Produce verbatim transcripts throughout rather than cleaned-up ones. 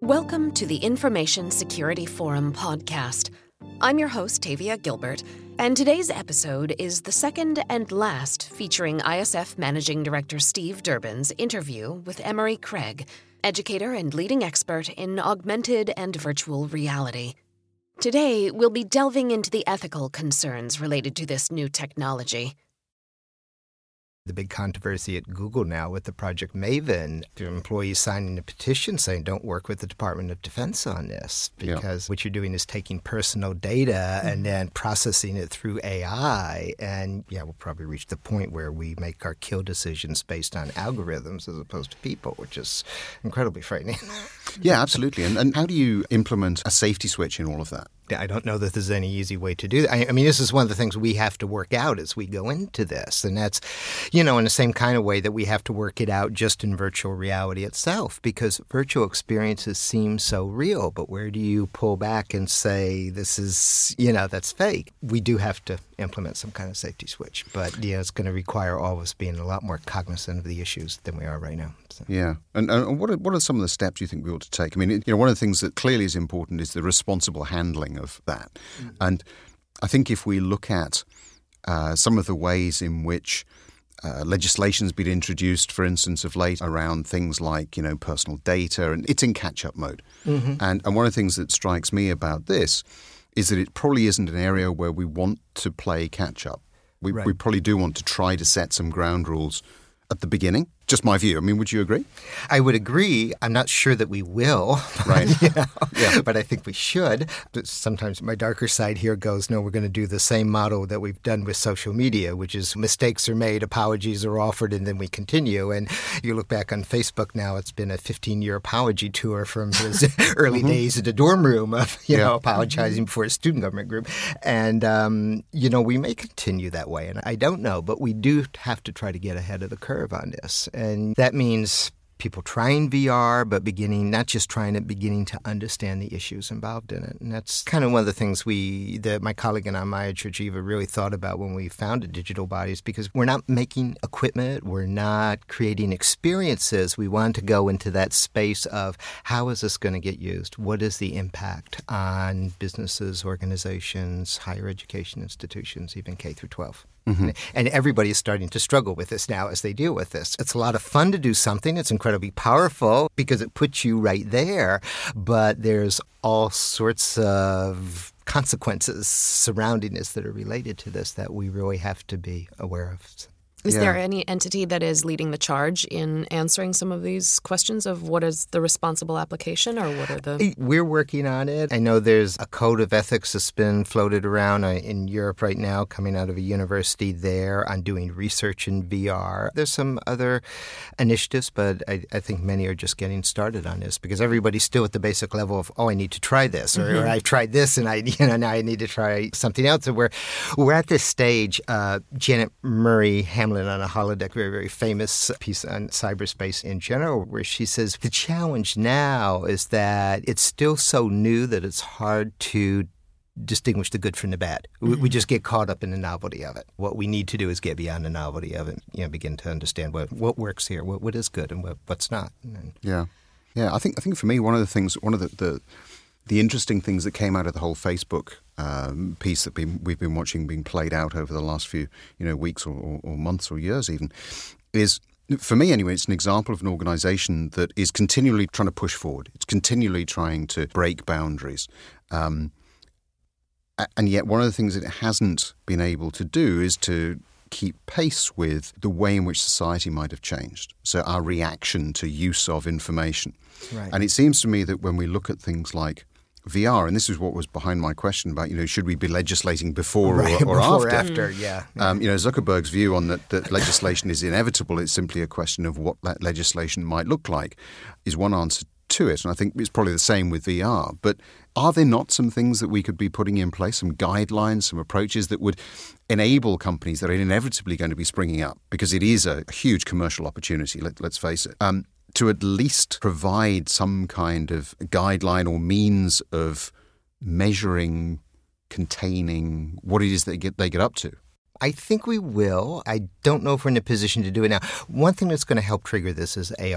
Welcome to the Information Security Forum podcast. I'm your host, Tavia Gilbert, and today's episode is the second and last featuring I S F Managing Director Steve Durbin's interview with Emery Craig, educator and leading expert in augmented and virtual reality. Today, we'll be delving into the ethical concerns related to this new technology. The big controversy at Google now with the Project Maven, the employees signing a petition saying don't work with the Department of Defense on this because yeah. what you're doing is taking personal data mm-hmm. and then processing it through A I. And yeah, we'll probably reach the point where we make our kill decisions based on algorithms as opposed to people, which is incredibly frightening. Yeah, absolutely. And, and how do you implement a safety switch in all of that? I don't know that there's any easy way to do that. I, I mean, this is one of the things we have to work out as we go into this. And that's, you know, in the same kind of way that we have to work it out just in virtual reality itself, because virtual experiences seem so real. But where do you pull back and say this is, you know, that's fake? We do have to implement some kind of safety switch. But, yeah, it's going to require all of us being a lot more cognizant of the issues than we are right now. So. Yeah. And, and what, are, what are some of the steps you think we ought to take? I mean, you know, one of the things that clearly is important is the responsible handling of that. Mm-hmm. And I think if we look at uh, some of the ways in which uh, legislation's been introduced, for instance, of late around things like, you know, personal data, and it's in catch-up mode. Mm-hmm. And, and one of the things that strikes me about this is that it probably isn't an area where we want to play catch-up. We, right. we probably do want to try to set some ground rules at the beginning. Just my view. I mean, would you agree? I would agree. I'm not sure that we will. Right. you know, yeah. But I think we should. Sometimes my darker side here goes, no, we're going to do the same model that we've done with social media, which is mistakes are made, apologies are offered, and then we continue. And you look back on Facebook now, it's been a fifteen-year apology tour from his early mm-hmm. days at the dorm room of, you yeah. know, apologizing mm-hmm. before a student government group. And, um, you know, we may continue that way. And I don't know, but we do have to try to get ahead of the curve on this. And that means people trying V R, but beginning, not just trying it, beginning to understand the issues involved in it. And that's kind of one of the things we, that my colleague and I, Maya Churchiva, really thought about when we founded Digital Bodies, because we're not making equipment, we're not creating experiences. We want to go into that space of how is this going to get used? What is the impact on businesses, organizations, higher education institutions, even K through twelve? Mm-hmm. And everybody is starting to struggle with this now as they deal with this. It's a lot of fun to do something. It's incredibly powerful because it puts you right there. But there's all sorts of consequences surrounding this that are related to this that we really have to be aware of. Is yeah. there any entity that is leading the charge in answering some of these questions of what is the responsible application, or what are the... We're working on it. I know there's a code of ethics that's been floated around in Europe right now, coming out of a university there on doing research in V R. There's some other initiatives, but I, I think many are just getting started on this because everybody's still at the basic level of, oh, I need to try this, or, mm-hmm. or I've tried this and I, you know, now I need to try something else. So we're, we're at this stage. Uh, Janet Murray Hamlin on a holodeck, very, very famous piece on cyberspace in general, where she says the challenge now is that it's still so new that it's hard to distinguish the good from the bad. Mm-hmm. We just get caught up in the novelty of it. What we need to do is get beyond the novelty of it, you know, begin to understand what, what works here, what, what is good and what, what's not. And, yeah. Yeah, I think I think for me, one of the things, one of the, the The interesting things that came out of the whole Facebook um, piece that been, we've been watching being played out over the last few, you know, weeks or, or, or months or years even, is, for me anyway, it's an example of an organization that is continually trying to push forward. It's continually trying to break boundaries. Um, and yet one of the things that it hasn't been able to do is to keep pace with the way in which society might have changed. So our reaction to use of information. Right. And it seems to me that when we look at things like V R, and this is what was behind my question about, you know, should we be legislating before right, or, or before after? after yeah. yeah. Um, you know, Zuckerberg's view on that, that legislation is inevitable. It's simply a question of what that legislation might look like is one answer to it. And I think it's probably the same with V R. But are there not some things that we could be putting in place, some guidelines, some approaches that would enable companies that are inevitably going to be springing up, because it is a huge commercial opportunity, let, let's face it, um, to at least provide some kind of guideline or means of measuring, containing what it is they get they get up to? I think we will. I don't know if we're in a position to do it now. One thing that's going to help trigger this is A R.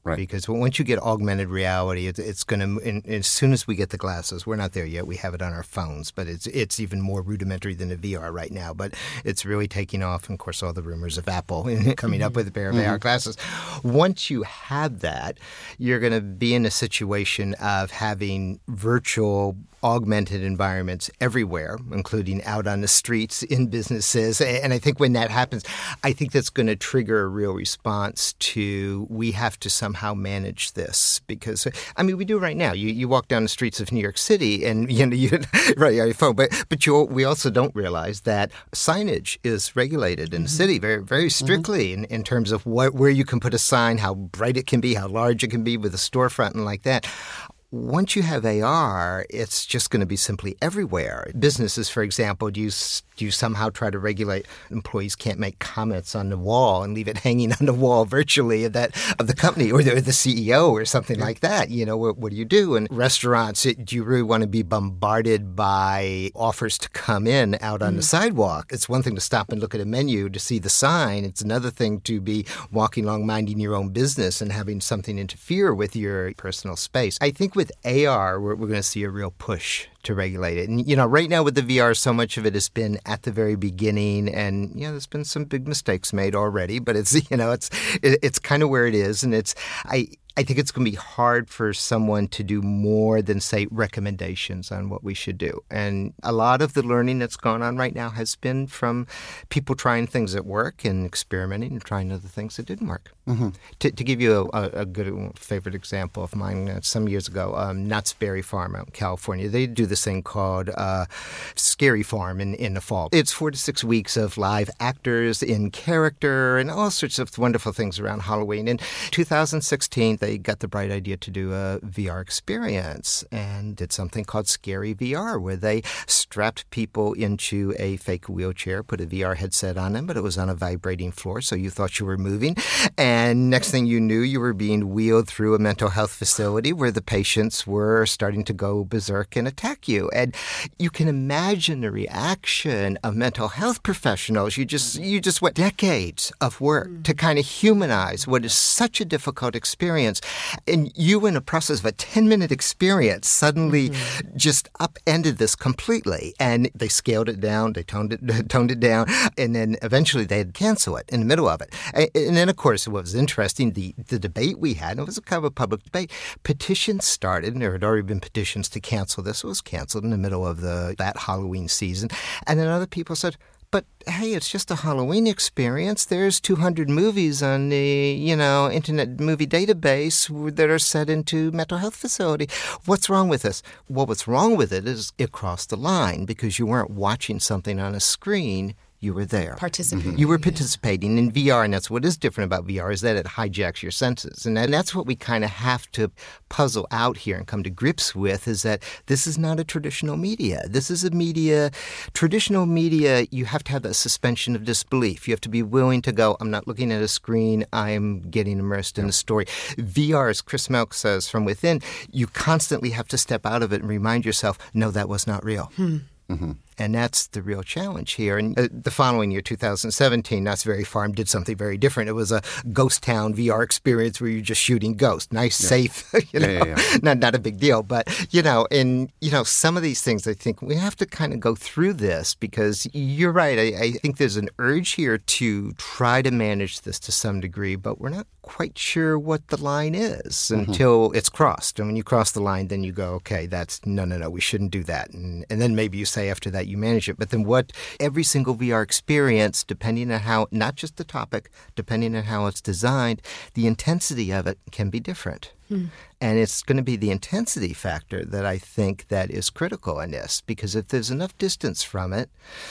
Right. Because once you get augmented reality, it's, it's going to, as soon as we get the glasses, we're not there yet. We have it on our phones, but it's it's even more rudimentary than the V R right now. But it's really taking off. And of course, all the rumors of Apple coming up with a pair of mm-hmm. A R glasses. Once you have that, you're going to be in a situation of having virtual augmented environments everywhere, including out on the streets, in businesses. And I think when that happens, I think that's going to trigger a real response to, we have to somehow manage this. Because, I mean, we do right now. You you walk down the streets of New York City and, you know, you right, you have your phone. But, but you, we also don't realize that signage is regulated in the mm-hmm. city very, very strictly mm-hmm. in, in terms of what, where you can put a sign, how bright it can be, how large it can be with a storefront and like that. Once you have A R, it's just going to be simply everywhere. Businesses, for example, do you, do you somehow try to regulate employees can't make comments on the wall and leave it hanging on the wall virtually of that of the company or the, the C E O or something like that? You know, what, what do you do? And restaurants, do you really want to be bombarded by offers to come in out on mm. the sidewalk? It's one thing to stop and look at a menu to see the sign. It's another thing to be walking along minding your own business and having something interfere with your personal space. I think with A R, we're, we're going to see a real push to regulate it. And, you know, right now with the V R, so much of it has been at the very beginning. And, you know, there's been some big mistakes made already. But it's, you know, it's it, it's kind of where it is. And it's I. I think it's going to be hard for someone to do more than, say, recommendations on what we should do. And a lot of the learning that's going on right now has been from people trying things that work and experimenting and trying other things that didn't work. Mm-hmm. To, to give you a, a good favorite example of mine, uh, some years ago, um, Knott's Berry Farm out in California, they do this thing called uh, Scary Farm in, in the fall. It's four to six weeks of live actors in character and all sorts of wonderful things around Halloween. In two thousand sixteen, they got the bright idea to do a V R experience and did something called Scary V R, where they strapped people into a fake wheelchair, put a V R headset on them, but it was on a vibrating floor, so you thought you were moving. And next thing you knew, you were being wheeled through a mental health facility where the patients were starting to go berserk and attack you. And you can imagine the reaction of mental health professionals. You just you just went decades of work to kind of humanize what is such a difficult experience. And you, in the process of a ten-minute experience, suddenly mm-hmm. just upended this completely. And they scaled it down, they toned it toned it down, and then eventually they had to cancel it in the middle of it. And, and then, of course, what was interesting, the, the debate we had, and it was a kind of a public debate, petitions started, and there had already been petitions to cancel this. It was canceled in the middle of the that Halloween season. And then other people said, but hey, it's just a Halloween experience. There's two hundred movies on the, you know, Internet Movie Database that are set into mental health facility. What's wrong with this? Well, what's wrong with it is it crossed the line because you weren't watching something on a screen. You were there. Participating. Mm-hmm. You were participating in V R, and that's what is different about V R is that it hijacks your senses. And that's what we kind of have to puzzle out here and come to grips with is that this is not a traditional media. This is a media, traditional media, you have to have that suspension of disbelief. You have to be willing to go, I'm not looking at a screen, I'm getting immersed in the story. V R, as Chris Melk says, from within, you constantly have to step out of it and remind yourself, no, that was not real. Hmm. Mm-hmm. And that's the real challenge here. And uh, the following year, two thousand seventeen, Knott's Berry Farm did something very different. It was a ghost town V R experience where you're just shooting ghosts. Nice, yeah. safe, you know, yeah, yeah, yeah. not not a big deal. But, you know, and, you know, some of these things, I think we have to kind of go through this because you're right. I, I think there's an urge here to try to manage this to some degree, but we're not quite sure what the line is mm-hmm. until it's crossed. And when you cross the line, then you go, okay, that's no, no, no, we shouldn't do that. And, and then maybe you say after that, you manage it. But then what every single V R experience, depending on how, not just the topic, depending on how it's designed, the intensity of it can be different. Hmm. And it's going to be the intensity factor that I think that is critical in this, because if there's enough distance from it,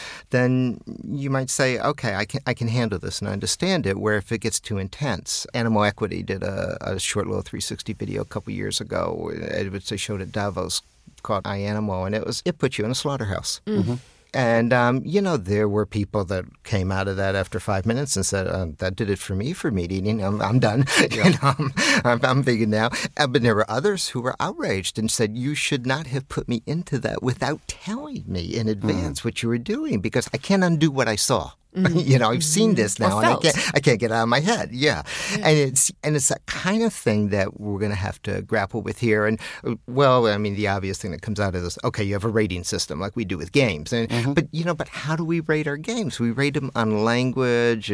then you might say, okay, I can I can handle this and understand it, where if it gets too intense. Animal Equity did a, a short little three sixty video a couple years ago, which they showed at Davos called iAnimal, and it was it put you in a slaughterhouse. Mm-hmm. And, um, you know, there were people that came out of that after five minutes and said, uh, that did it for me for meat eating. I'm, I'm done. Yeah. You know, I'm, I'm, I'm vegan now. Uh, but there were others who were outraged and said, you should not have put me into that without telling me in advance mm. what you were doing, because I can't undo what I saw. Mm-hmm. you know, I've seen this now, or and I felt. can't, I can't get it out of my head. Yeah. yeah. And it's and it's that kind of thing that we're going to have to grapple with here. And, well, I mean, the obvious thing that comes out of this, okay, you have a rating system like we do with games. And mm-hmm. But, you know, but how do we rate our games? We rate them on language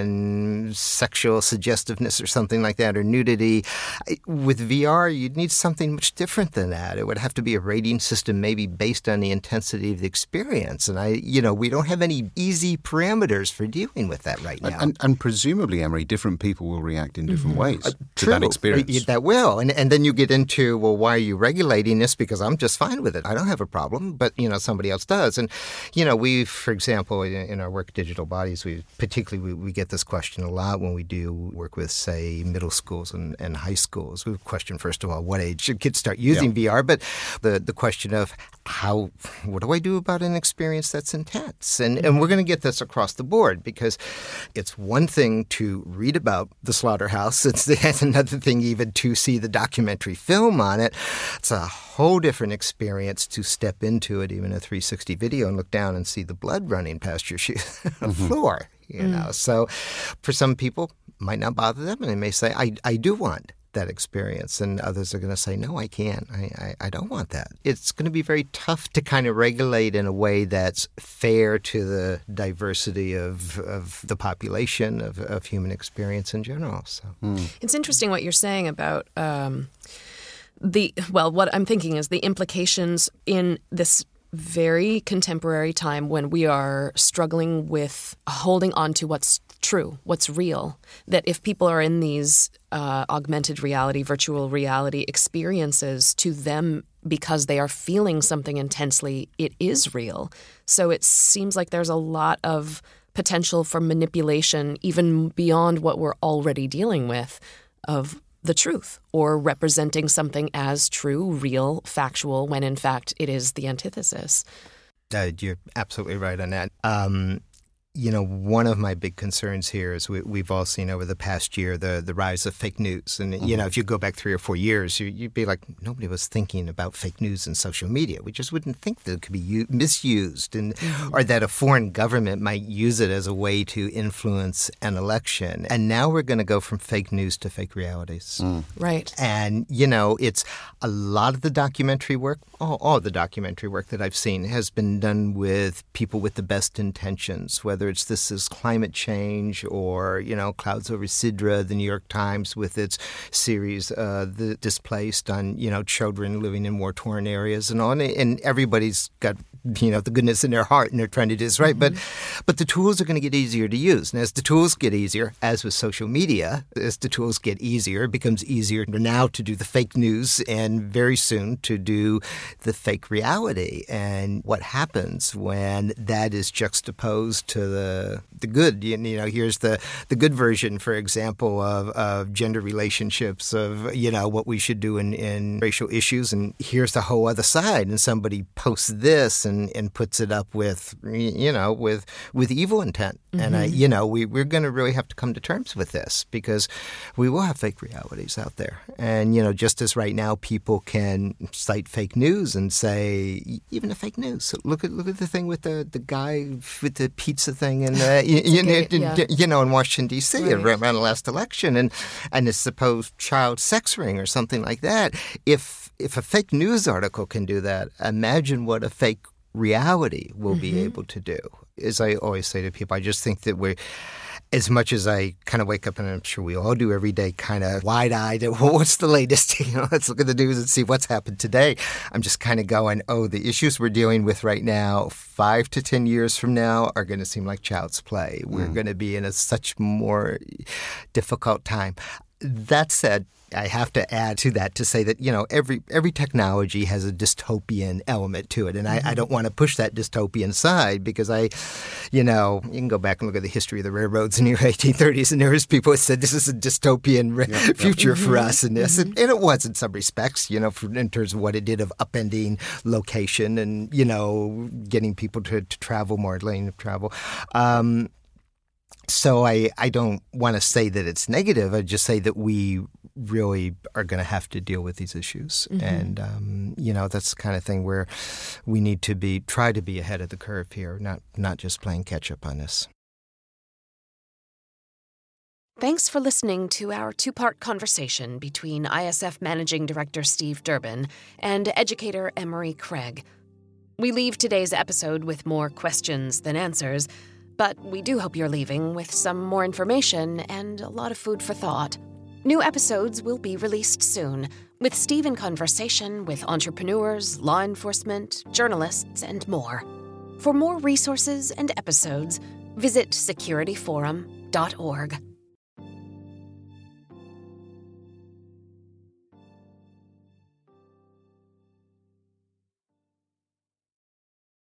and sexual suggestiveness or something like that, or nudity. With V R, you'd need something much different than that. It would have to be a rating system maybe based on the intensity of the experience. And, I, you know, we don't have any easy parameters for dealing with that right now. And, and, and presumably, Emery, different people will react in different mm-hmm. ways uh, to true. that experience. That will. And, and then you get into, well, why are you regulating this? Because I'm just fine with it. I don't have a problem, but, you know, somebody else does. And, you know, we, for example, in, in our work, Digital Bodies, we particularly, we, we get this question a lot when we do work with, say, middle schools and, and high schools. We question, first of all, what age should kids start using yeah. V R? But the, the question of how, what do I do about an experience that's intense? And, and we're going to get this across the board, because it's one thing to read about the slaughterhouse. It's, it's another thing even to see the documentary film on it. It's a whole different experience to step into it, even a three sixty video, and look down and see the blood running past your shoe mm-hmm. floor. You mm. know, so for some people, it might not bother them, and they may say, "I I do want that experience," and others are going to say, no, I can't. I, I, I don't want that. It's going to be very tough to kind of regulate in a way that's fair to the diversity of, of the population, of, of human experience in general. So mm. It's interesting what you're saying about um, the, well, what I'm thinking is the implications in this very contemporary time when we are struggling with holding on to what's true, what's real, that if people are in these uh, augmented reality, virtual reality experiences, to them, because they are feeling something intensely, it is real. So it seems like there's a lot of potential for manipulation, even beyond what we're already dealing with, of the truth, or representing something as true, real, factual, when in fact it is the antithesis. Uh, you're absolutely right on that. Um, You know, one of my big concerns here is we, we've all seen over the past year the, the rise of fake news. And, mm-hmm. you know, if you go back three or four years, you, you'd be like, nobody was thinking about fake news and social media. We just wouldn't think that it could be u- misused and mm-hmm. or that a foreign government might use it as a way to influence an election. And now we're going to go from fake news to fake realities. Mm. Right. And, you know, it's a lot of the documentary work, all, all the documentary work that I've seen has been done with people with the best intentions, whether Whether it's this is climate change or, you know, Clouds Over Sidra, the New York Times with its series, uh, The Displaced, on, you know, children living in war-torn areas and on. And everybody's got, you know, the goodness in their heart and they're trying to do this right. Mm-hmm. But but the tools are going to get easier to use. And as the tools get easier, as with social media, as the tools get easier, it becomes easier now to do the fake news and very soon to do the fake reality. And what happens when that is juxtaposed to the the good, you know, here's the, the good version, for example, of, of gender relationships, of, you know, what we should do in, in racial issues, and here's the whole other side, and somebody posts this and, and puts it up with, you know, with with evil intent. Mm-hmm. And, I, you know, we, we're going to really have to come to terms with this, because we will have fake realities out there. And, you know, just as right now people can cite fake news and say, even the fake news, look at look at the thing with the, the guy with the pizza thing and uh, you, you, yeah. you know in Washington D C right. around the last election, and and a supposed child sex ring or something like that. If if a fake news article can do that, imagine what a fake reality will mm-hmm. be able to do. As I always say to people, I just think that we're, as much as I kind of wake up, and I'm sure we all do every day, kind of wide-eyed, well, what's the latest? You know, let's look at the news and see what's happened today. I'm just kind of going, oh, the issues we're dealing with right now, five to ten years from now, are going to seem like child's play. We're mm. going to be in a such more difficult time. That said, I have to add to that to say that, you know, every every technology has a dystopian element to it. And I, I don't want to push that dystopian side, because I, you know, you can go back and look at the history of the railroads in the eighteen thirties, and there was people who said this is a dystopian re- yep, future yep. for mm-hmm. us in this. Mm-hmm. And, and it was in some respects, you know, for, in terms of what it did of upending location and, you know, getting people to, to travel more, lane of travel. Um So I, I don't want to say that it's negative. I just say that we really are going to have to deal with these issues. Mm-hmm. And, um, you know, that's the kind of thing where we need to be try to be ahead of the curve here, not not just playing catch up on this. Thanks for listening to our two-part conversation between I S F Managing Director Steve Durbin and educator Emery Craig. We leave today's episode with more questions than answers, but we do hope you're leaving with some more information and a lot of food for thought. New episodes will be released soon, with Steve in conversation with entrepreneurs, law enforcement, journalists, and more. For more resources and episodes, visit security forum dot org.